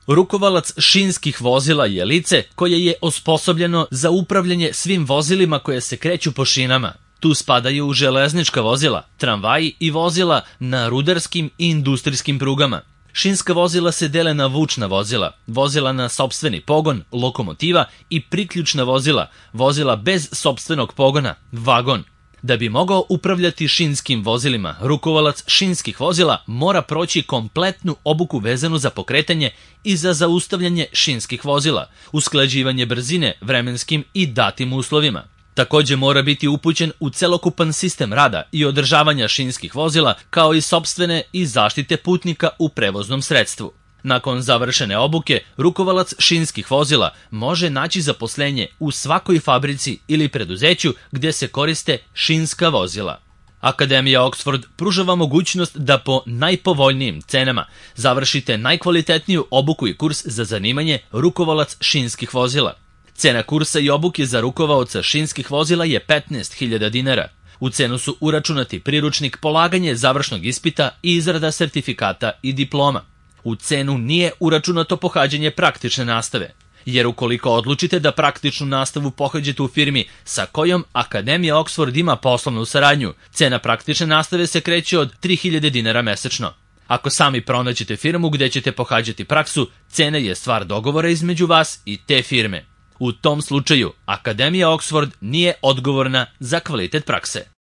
Rukovalac šinskih vozila je lice koje je osposobljeno za upravljanje svim vozilima koje se kreću po šinama. Tu spadaju železnička vozila, tramvaji i vozila na rudarskim i industrijskim prugama. Šinska vozila se dele na vučna vozila, vozila na sopstveni pogon, lokomotiva i priključna vozila, vozila bez sopstvenog pogona, vagon. Da bi mogao upravljati šinskim vozilima, rukovalac šinskih vozila mora proći kompletnu obuku vezanu za pokretanje i za zaustavljanje šinskih vozila, usklađivanje brzine vremenskim i datim uslovima. Takođe mora biti upućen u celokupan sistem rada i održavanja šinskih vozila, kao i sopstvene i zaštite putnika u prevoznom sredstvu. Nakon završene obuke, rukovalac šinskih vozila može naći zaposlenje u svakoj fabrici ili preduzeću gdje se koriste šinska vozila. Akademija Oxford pružava mogućnost da po najpovoljnijim cenama završite najkvalitetniju obuku i kurs za zanimanje rukovalac šinskih vozila. Cena kursa i obuke za rukovaoca šinskih vozila je 15.000 dinara. U cenu su uračunati priručnik, polaganje završnog ispita i izrada sertifikata i diploma. U cenu nije uračunato pohađanje praktične nastave, jer ukoliko odlučite da praktičnu nastavu pohađate u firmi sa kojom Akademija Oxford ima poslovnu saradnju, cena praktične nastave se kreće od 3.000 dinara mesečno. Ako sami pronađete firmu gdje ćete pohađati praksu, cena je stvar dogovora između vas i te firme. U tom slučaju, Akademija Oxford nije odgovorna za kvalitet prakse.